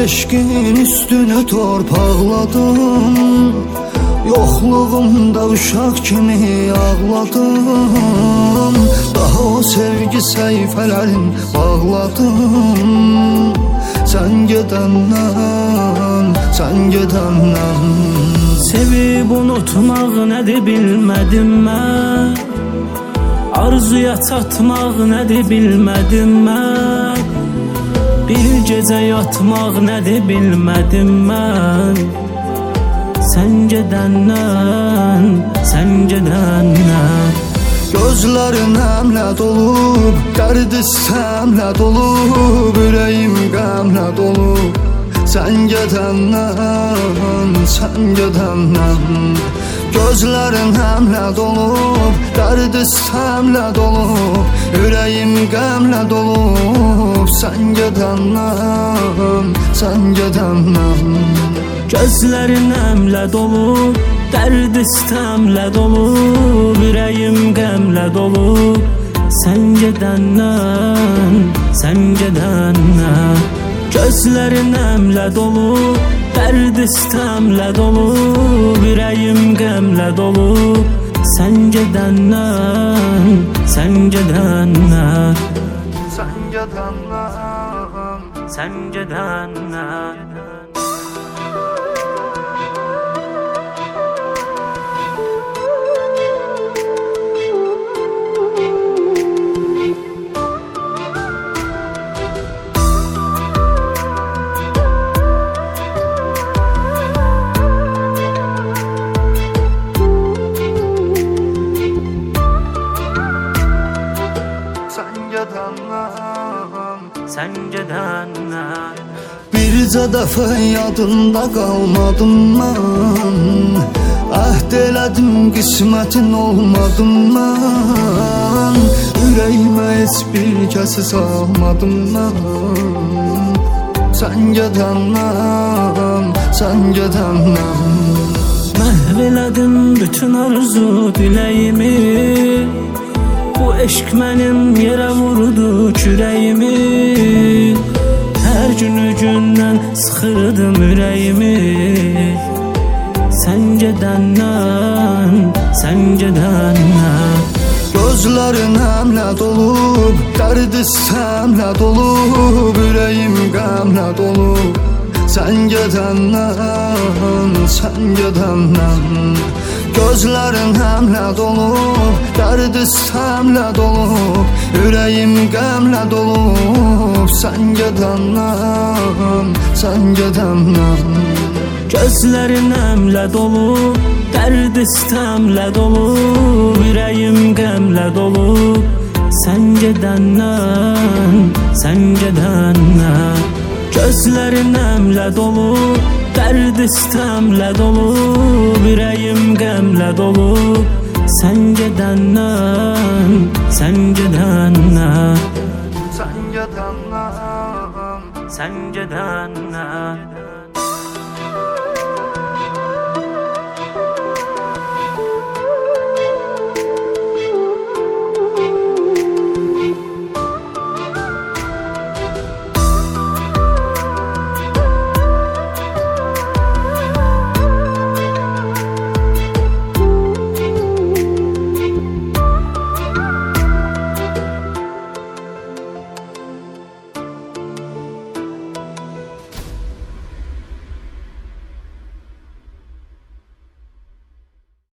eşkin üstüne torpaqladım. Yoxluğumda uşaq kimi ağladım. Daha o sevgi səhifələrin bağladım. Sən gedəndən, sən gedəndən. Sevib unutmaq nədir bilmədim mən. Arzuya çatmaq nədir bilmədim mən. Bir gecə yatmaq nədir bilmədim mən. Sən gedəndən, sən gedəndən. Gözlərin həmlə dolub, dərd istəmlə dolub, ürəyim qəmlə dolub. Sən gedəndən, sən gedəndən. Gözlərin həmlə dolub, dərd istəmlə dolub, ürəyim qəmlə dolub. Sən gedəndən, sən gedəndən. Gözlərin əmlə dolub, dərd istəmlə dolub, ürəyim qəmlə dolub. Sən gedəndən, sən gedəndən. Gözlərin əmlə dolub, dərd istəmlə dolub, ürəyim qəmlə dolub. Sən gedəndən, sən gedəndən. Sən gedəndən, sən gedəndən. Sən gedəndən. Bircə dəfə yadında qalmadım mən. Əhd elədim qismətin olmadım mən. Ürəyimə heç bir kəsi salmadım mən. Sən gedəndən, sən gedəndən. Məhv elədim bütün arzu diləyimi. Bu eşq mənim yerə vurdu kürəyimi. Hər günü gündən sıxırdım ürəyimi. Sən gedəndən, sən gedəndən. Gözlərin həmlə dolub, dərd istəmlə dolub, ürəyim qəmlə dolub. Sən gedəndən, sən gedəndən. Gözlərin həmlə dolub, dərd istəmlə dolub, ürəyim qəmlə dolub. Sən gedəndən, sən gedəndən. Gözlərin əmlə dolub, dərd istəmlə dolub, ürəyim qəmlə dolub. Sən gedəndən, sən gedəndən. Gözlərin əmlə dolub, dərd istəmlə dolub, ürəyim qəmlə dolub. Sən gedəndən, sən gedəndən. Sən gedəndən, sən gedəndən.